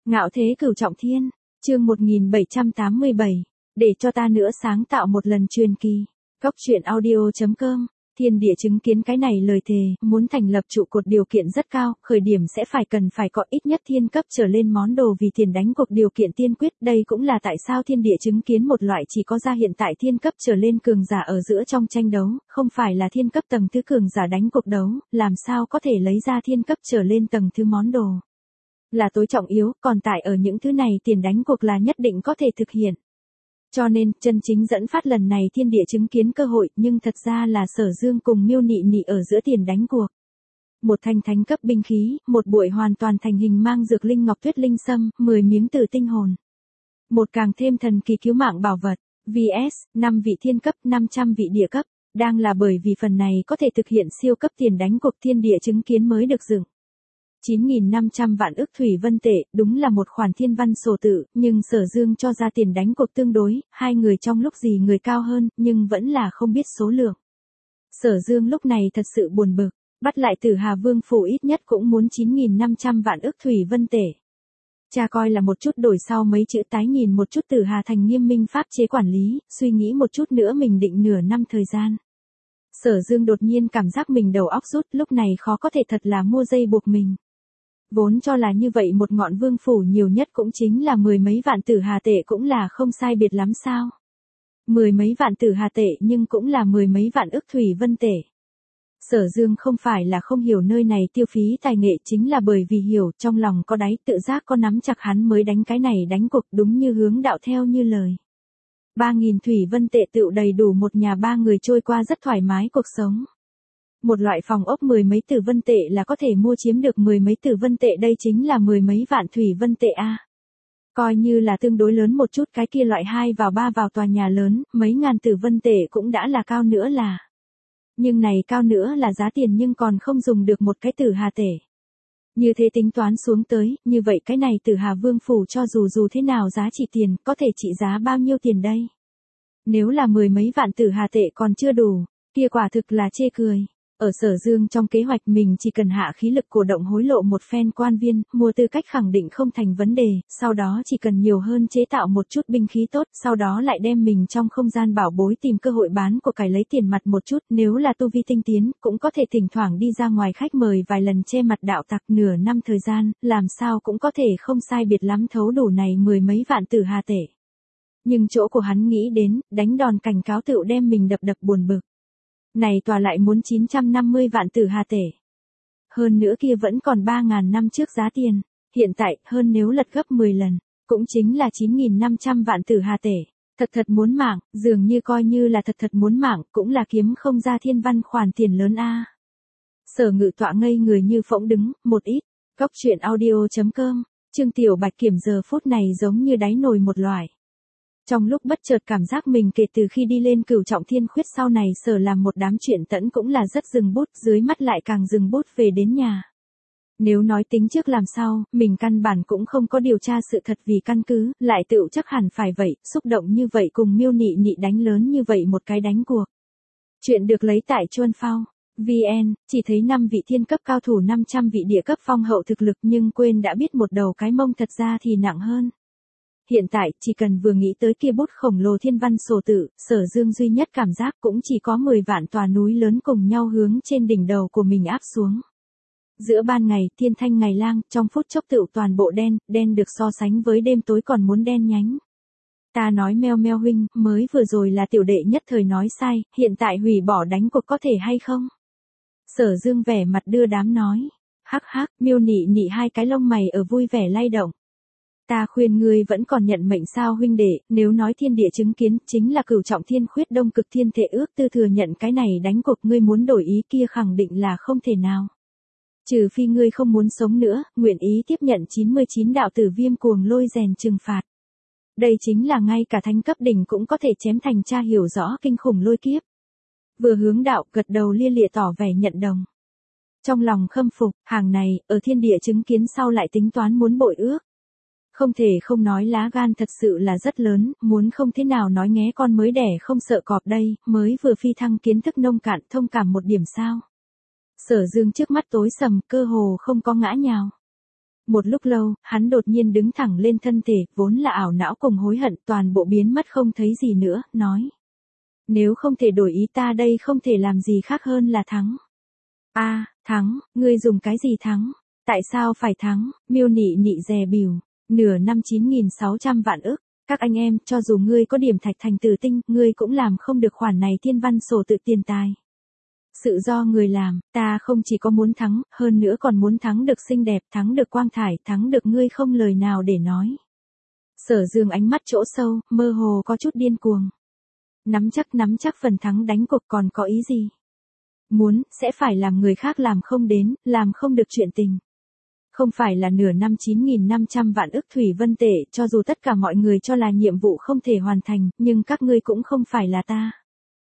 Ngạo thế cửu trọng thiên, chương 1787, để cho ta nữa sáng tạo một lần truyền kỳ. Góc truyện audio.com, thiên địa chứng kiến cái này lời thề, muốn thành lập trụ cột điều kiện rất cao, khởi điểm sẽ cần phải có ít nhất thiên cấp trở lên món đồ vì tiền đánh cuộc điều kiện tiên quyết. Đây cũng là tại sao thiên địa chứng kiến một loại chỉ có ra hiện tại thiên cấp trở lên cường giả ở giữa trong tranh đấu, không phải là thiên cấp tầng thứ cường giả đánh cuộc đấu, làm sao có thể lấy ra thiên cấp trở lên tầng thứ món đồ. Là tối trọng yếu, còn tại ở những thứ này tiền đánh cuộc là nhất định có thể thực hiện. Cho nên, chân chính dẫn phát lần này thiên địa chứng kiến cơ hội, nhưng thật ra là Sở Dương cùng Miêu Nị Nị ở giữa tiền đánh cuộc. Một thanh thánh cấp binh khí, một bụi hoàn toàn thành hình mang dược linh ngọc tuyết linh sâm, 10 miếng tử tinh hồn. Một càng thêm thần kỳ cứu mạng bảo vật, vs, 5 vị thiên cấp, 500 vị địa cấp, đang là bởi vì phần này có thể thực hiện siêu cấp tiền đánh cuộc thiên địa chứng kiến mới được dựng. 9.500 vạn ức thủy vân tệ, đúng là một khoản thiên văn sổ tự, nhưng Sở Dương cho ra tiền đánh cuộc tương đối, hai người trong lúc gì người cao hơn, nhưng vẫn là không biết số lượng. Sở Dương lúc này thật sự buồn bực, bắt lại Tử Hà Vương phủ ít nhất cũng muốn 9.500 vạn ức thủy vân tệ. Cha coi là một chút đổi sau mấy chữ tái nhìn một chút Tử Hà thành nghiêm minh pháp chế quản lý, suy nghĩ một chút nữa mình định nửa năm thời gian. Sở Dương đột nhiên cảm giác mình đầu óc rút, lúc này khó có thể thật là mua dây buộc mình. Vốn cho là như vậy một ngọn vương phủ nhiều nhất cũng chính là 10 mấy vạn Tử Hà tệ cũng là không sai biệt lắm sao. 10 mấy vạn Tử Hà tệ nhưng cũng là 10 mấy vạn ức thủy vân tệ. Sở Dương không phải là không hiểu nơi này tiêu phí tài nghệ, chính là bởi vì hiểu trong lòng có đáy tự giác có nắm chặt hắn mới đánh cái này đánh cuộc, đúng như hướng đạo theo như lời. 3.000 thủy vân tệ tựu đầy đủ một nhà ba người trôi qua rất thoải mái cuộc sống. Một loại phòng ốc 10 mấy tử vân tệ là có thể mua chiếm được 10 mấy tử vân tệ, đây chính là 10 mấy vạn thủy vân tệ a. Coi như là tương đối lớn một chút, cái kia loại 2 vào 3 vào tòa nhà lớn, mấy ngàn tử vân tệ cũng đã là cao nữa là. Nhưng này cao nữa là giá tiền nhưng còn không dùng được một cái Tử Hà tệ. Như thế tính toán xuống tới, như vậy cái này Tử Hà Vương phủ cho dù thế nào giá trị tiền, có thể trị giá bao nhiêu tiền đây? Nếu là 10 mấy vạn Tử Hà tệ còn chưa đủ, kia quả thực là chê cười. Ở Sở Dương trong kế hoạch mình chỉ cần hạ khí lực cổ động hối lộ một phen quan viên, mua tư cách khẳng định không thành vấn đề, sau đó chỉ cần nhiều hơn chế tạo một chút binh khí tốt, sau đó lại đem mình trong không gian bảo bối tìm cơ hội bán của cải lấy tiền mặt một chút, nếu là tu vi tinh tiến, cũng có thể thỉnh thoảng đi ra ngoài khách mời vài lần che mặt đạo tặc, nửa năm thời gian, làm sao cũng có thể không sai biệt lắm thấu đủ này 10 mấy vạn Tử Hà tệ. Nhưng chỗ của hắn nghĩ đến, đánh đòn cảnh cáo tựu đem mình đập buồn bực. Này tòa lại muốn 950 vạn Tử Hà tệ. Hơn nữa kia vẫn còn 3.000 năm trước giá tiền, hiện tại hơn nếu lật gấp 10 lần, cũng chính là 9.500 vạn Tử Hà tệ. Thật muốn mạng, dường như coi như là thật muốn mạng, cũng là kiếm không ra thiên văn khoản tiền lớn a. Sở Ngự tọa ngây người như phỗng đứng, một ít. Góc truyện audio.com, Trương Tiểu Bạch Kiểm giờ phút này giống như đáy nồi một loại. Trong lúc bất chợt cảm giác mình kể từ khi đi lên cửu trọng thiên khuyết sau này Sở làm một đám chuyện tẫn cũng là rất dừng bút, dưới mắt lại càng dừng bút về đến nhà. Nếu nói tính trước làm sao, mình căn bản cũng không có điều tra sự thật vì căn cứ, lại tựu chắc hẳn phải vậy, xúc động như vậy cùng Miêu Nị Nị đánh lớn như vậy một cái đánh cuộc. Chuyện được lấy tại Chuân Phao VN, chỉ thấy 5 vị thiên cấp cao thủ 500 vị địa cấp phong hậu thực lực nhưng quên đã biết một đầu cái mông thật ra thì nặng hơn. Hiện tại, chỉ cần vừa nghĩ tới kia bút khổng lồ thiên văn sổ tự, Sở Dương duy nhất cảm giác cũng chỉ có 10 vạn tòa núi lớn cùng nhau hướng trên đỉnh đầu của mình áp xuống. Giữa ban ngày, thiên thanh ngày lang, trong phút chốc tựu toàn bộ đen được so sánh với đêm tối còn muốn đen nhánh. Ta nói meo huynh, mới vừa rồi là tiểu đệ nhất thời nói sai, hiện tại hủy bỏ đánh cuộc có thể hay không? Sở Dương vẻ mặt đưa đám nói. Hắc, Miêu Nị Nị hai cái lông mày ở vui vẻ lay động. Ta khuyên ngươi vẫn còn nhận mệnh sao huynh đệ, nếu nói thiên địa chứng kiến chính là cửu trọng thiên khuyết đông cực thiên thể ước tư thừa nhận cái này đánh cuộc, ngươi muốn đổi ý kia khẳng định là không thể nào. Trừ phi ngươi không muốn sống nữa, nguyện ý tiếp nhận 99 đạo tử viêm cuồng lôi rèn trừng phạt. Đây chính là ngay cả thánh cấp đỉnh cũng có thể chém thành cha hiểu rõ kinh khủng lôi kiếp. Vừa hướng đạo gật đầu lia lịa tỏ vẻ nhận đồng. Trong lòng khâm phục, hàng này, ở thiên địa chứng kiến sau lại tính toán muốn bội ước. Không thể không nói lá gan thật sự là rất lớn, muốn không thế nào nói nghé con mới đẻ không sợ cọp đây, mới vừa phi thăng kiến thức nông cạn thông cảm một điểm sao. Sở Dương trước mắt tối sầm, cơ hồ không có ngã nhào. Một lúc lâu, hắn đột nhiên đứng thẳng lên thân thể, vốn là ảo não cùng hối hận toàn bộ biến mất không thấy gì nữa, nói. Nếu không thể đổi ý ta đây không thể làm gì khác hơn là thắng. Thắng, ngươi dùng cái gì thắng? Tại sao phải thắng? Miêu Nị Nị dè bỉu, nửa năm 9.600 vạn ức. Các anh em, cho dù ngươi có điểm thạch thành tử tinh, ngươi cũng làm không được khoản này thiên văn sổ tự tiền tài. Sự do người làm, ta không chỉ có muốn thắng, hơn nữa còn muốn thắng được xinh đẹp, thắng được quang thải, thắng được ngươi không lời nào để nói. Sở Dương ánh mắt chỗ sâu, mơ hồ có chút điên cuồng. Nắm chắc phần thắng đánh cuộc còn có ý gì? Muốn, sẽ phải làm người khác làm không đến, làm không được chuyện tình. Không phải là nửa năm 9.500 vạn ức thủy vân tệ, cho dù tất cả mọi người cho là nhiệm vụ không thể hoàn thành, nhưng các ngươi cũng không phải là ta.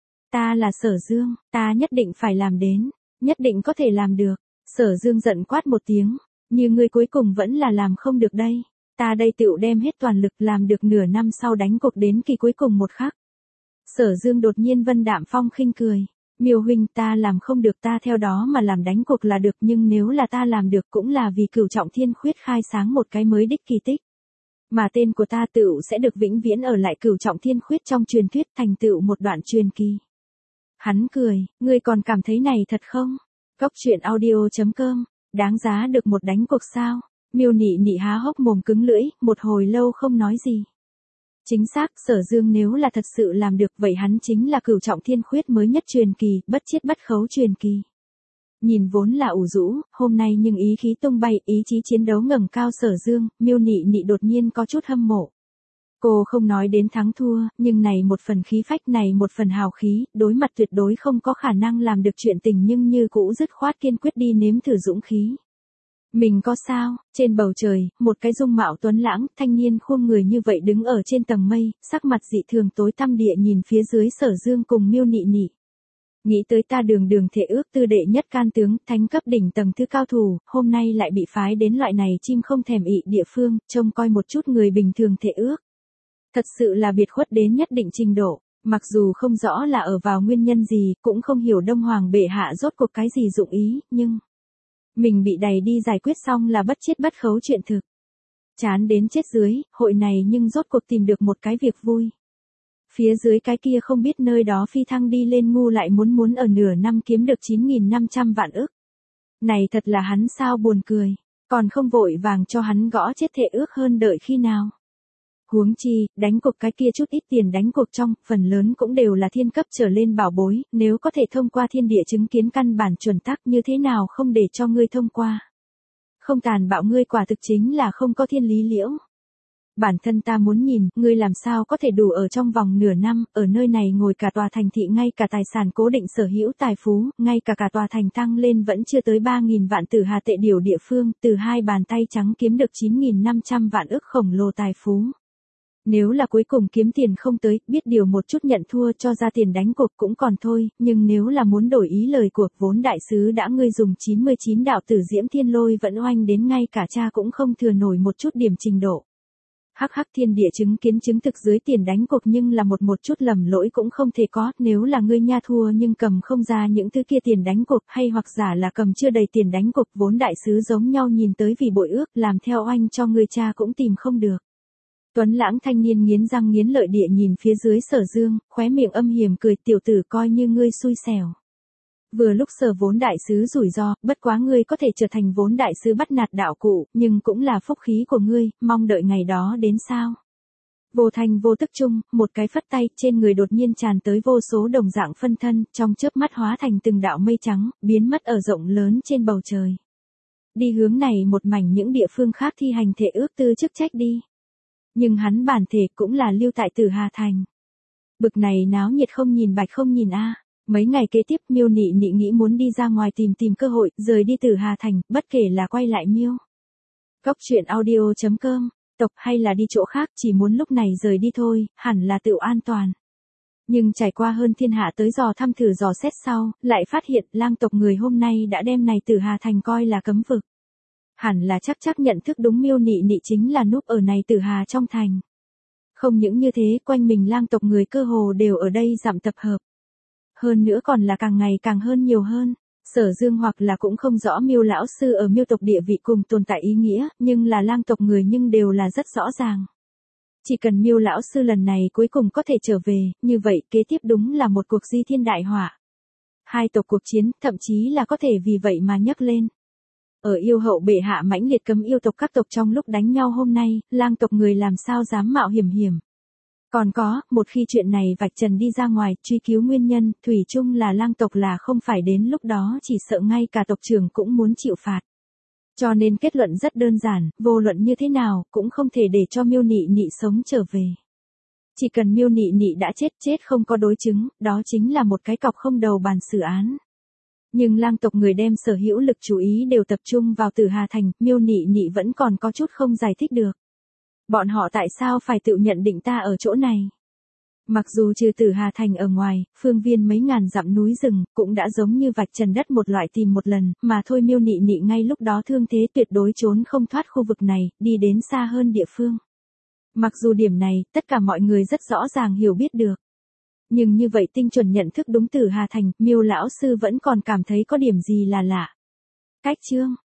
Ta là Sở Dương, ta nhất định phải làm đến, nhất định có thể làm được. Sở Dương giận quát một tiếng, như ngươi cuối cùng vẫn là làm không được đây. Ta đây tựu đem hết toàn lực làm được nửa năm sau đánh cuộc đến kỳ cuối cùng một khắc. Sở Dương đột nhiên vân đạm phong khinh cười. Miêu huynh, ta làm không được, ta theo đó mà làm đánh cuộc là được, nhưng nếu là ta làm được cũng là vì Cửu Trọng Thiên Khuyết khai sáng một cái mới đích kỳ tích. Mà tên của ta tựu sẽ được vĩnh viễn ở lại Cửu Trọng Thiên Khuyết trong truyền thuyết, thành tựu một đoạn truyền kỳ. Hắn cười, ngươi còn cảm thấy này thật không? Cốc truyện audio.com, đáng giá được một đánh cuộc sao? Miêu Nị Nị há hốc mồm cứng lưỡi, một hồi lâu không nói gì. Chính xác, Sở Dương nếu là thật sự làm được vậy hắn chính là Cửu Trọng Thiên Khuyết mới nhất truyền kỳ, bất chiết bất khấu truyền kỳ. Nhìn vốn là ủ rũ, hôm nay nhưng ý khí tung bay, ý chí chiến đấu ngẩng cao Sở Dương, Miêu Nị Nị đột nhiên có chút hâm mộ. Cô không nói đến thắng thua, nhưng này một phần khí phách, này một phần hào khí, đối mặt tuyệt đối không có khả năng làm được chuyện tình nhưng như cũ dứt khoát kiên quyết đi nếm thử dũng khí. Mình có sao? Trên bầu trời, một cái dung mạo tuấn lãng, thanh niên khuôn người như vậy đứng ở trên tầng mây, sắc mặt dị thường tối tăm địa nhìn phía dưới Sở Dương cùng Miêu Nị Nị. Nghĩ tới ta đường thể ước tư đệ nhất can tướng, thánh cấp đỉnh tầng thứ cao thủ, hôm nay lại bị phái đến loại này chim không thèm ị địa phương, trông coi một chút người bình thường thể ước. Thật sự là biệt khuất đến nhất định trình độ, mặc dù không rõ là ở vào nguyên nhân gì, cũng không hiểu Đông Hoàng bệ hạ rốt cuộc cái gì dụng ý, nhưng mình bị đày đi giải quyết xong là bất chiết bất khấu chuyện thực. Chán đến chết dưới, hội này nhưng rốt cuộc tìm được một cái việc vui. Phía dưới cái kia không biết nơi đó phi thăng đi lên ngu lại muốn ở nửa năm kiếm được 9.500 vạn ức. Này thật là hắn sao buồn cười, còn không vội vàng cho hắn gõ chết thể ước hơn đợi khi nào. Huống chi, đánh cuộc cái kia chút ít tiền đánh cuộc trong, phần lớn cũng đều là thiên cấp trở lên bảo bối, nếu có thể thông qua thiên địa chứng kiến căn bản chuẩn tắc như thế nào không để cho ngươi thông qua. Không tàn bạo ngươi quả thực chính là không có thiên lý liễu. Bản thân ta muốn nhìn, ngươi làm sao có thể đủ ở trong vòng nửa năm, ở nơi này ngồi cả tòa thành thị ngay cả tài sản cố định sở hữu tài phú, ngay cả tòa thành tăng lên vẫn chưa tới 3.000 vạn tử hà tệ điều địa phương, từ hai bàn tay trắng kiếm được 9.500 vạn ức khổng lồ tài phú. Nếu là cuối cùng kiếm tiền không tới, biết điều một chút nhận thua cho ra tiền đánh cuộc cũng còn thôi, nhưng nếu là muốn đổi ý lời cuộc vốn đại sứ đã ngươi dùng 99 đạo tử diễm thiên lôi vẫn oanh đến ngay cả cha cũng không thừa nổi một chút điểm trình độ. Hắc thiên địa chứng kiến chứng thực dưới tiền đánh cuộc nhưng là một chút lầm lỗi cũng không thể có, nếu là ngươi nha thua nhưng cầm không ra những thứ kia tiền đánh cuộc hay hoặc giả là cầm chưa đầy tiền đánh cuộc vốn đại sứ giống nhau nhìn tới vì bội ước làm theo oanh cho ngươi cha cũng tìm không được. Tuấn lãng thanh niên nghiến răng nghiến lợi địa nhìn phía dưới Sở Dương, khóe miệng âm hiểm cười tiểu tử coi như ngươi xui xẻo. Vừa lúc Sở vốn đại sứ rủi ro, bất quá ngươi có thể trở thành vốn đại sứ bắt nạt đạo cụ, nhưng cũng là phúc khí của ngươi, mong đợi ngày đó đến sao. Vô thành vô tức chung, một cái phất tay, trên người đột nhiên tràn tới vô số đồng dạng phân thân, trong chớp mắt hóa thành từng đạo mây trắng, biến mất ở rộng lớn trên bầu trời. Đi hướng này một mảnh những địa phương khác thi hành thể ước tư chức trách đi. Nhưng hắn bản thể cũng là lưu tại Tử Hà Thành. Bực này náo nhiệt không nhìn bạch không nhìn a. Mấy ngày kế tiếp Miêu Nị Nị nghĩ muốn đi ra ngoài tìm cơ hội, rời đi Tử Hà Thành, bất kể là quay lại Miêu Cốc truyện audio.com, tộc hay là đi chỗ khác chỉ muốn lúc này rời đi thôi, hẳn là tự an toàn. Nhưng trải qua hơn thiên hạ tới dò thăm thử dò xét sau, lại phát hiện lang tộc người hôm nay đã đem này Tử Hà Thành coi là cấm vực. Hẳn là chắc nhận thức đúng Miêu Nị Nị chính là núp ở này Tử Hà trong thành. Không những như thế, quanh mình lang tộc người cơ hồ đều ở đây dặm tập hợp. Hơn nữa còn là càng ngày càng hơn nhiều hơn. Sở Dương hoặc là cũng không rõ Miêu lão sư ở Miêu tộc địa vị cùng tồn tại ý nghĩa, nhưng là lang tộc người nhưng đều là rất rõ ràng. Chỉ cần Miêu lão sư lần này cuối cùng có thể trở về, như vậy kế tiếp đúng là một cuộc di thiên đại họa. Hai tộc cuộc chiến, thậm chí là có thể vì vậy mà nhấc lên. Ở yêu hậu bệ hạ mãnh liệt cấm yêu tộc các tộc trong lúc đánh nhau hôm nay, lang tộc người làm sao dám mạo hiểm. Còn có, một khi chuyện này vạch trần đi ra ngoài, truy cứu nguyên nhân, thủy chung là lang tộc là không phải đến lúc đó chỉ sợ ngay cả tộc trưởng cũng muốn chịu phạt. Cho nên kết luận rất đơn giản, vô luận như thế nào, cũng không thể để cho Miêu Nị Nị sống trở về. Chỉ cần Miêu Nị Nị đã chết không có đối chứng, đó chính là một cái cọc không đầu bàn xử án. Nhưng lang tộc người đem sở hữu lực chú ý đều tập trung vào Tử Hà Thành, Miêu Nị Nị vẫn còn có chút không giải thích được. Bọn họ tại sao phải tự nhận định ta ở chỗ này? Mặc dù trừ Tử Hà Thành ở ngoài, phương viên mấy ngàn dặm núi rừng, cũng đã giống như vạch trần đất một loại tìm một lần, mà thôi Miêu Nị Nị ngay lúc đó thương thế tuyệt đối trốn không thoát khu vực này, đi đến xa hơn địa phương. Mặc dù điểm này, tất cả mọi người rất rõ ràng hiểu biết được. Nhưng như vậy tinh chuẩn nhận thức đúng Tử Hà Thành, Miêu lão sư vẫn còn cảm thấy có điểm gì là lạ. Cách chương